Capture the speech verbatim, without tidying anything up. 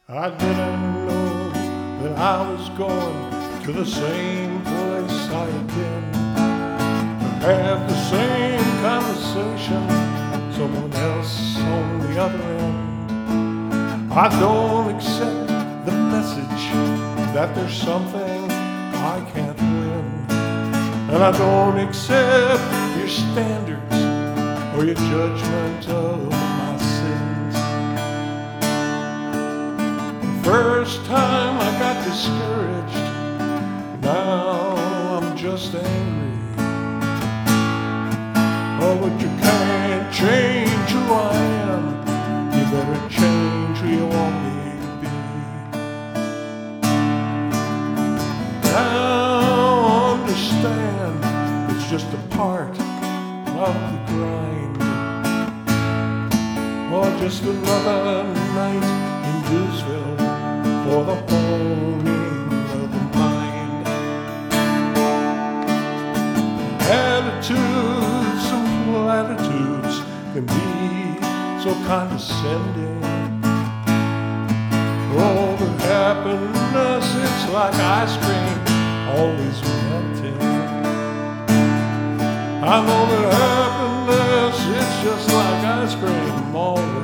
I didn't know that I was going to the same place I had been, to have the same conversation, someone else on the other end. I don't accept the message that there's something I can't win, and I don't accept your standards or your judgment of my sins. The first time I got discouraged, now I'm just angry. Oh, but you can't change who I am, you better change who you want me to be. Now understand, it's just a part of the grind. Or just another night in Dewsville for the honing of the mind. Attitudes and platitudes can be so condescending. Oh, but happiness, it's like ice cream, always melting. I know that happiness, it's just like ice cream, always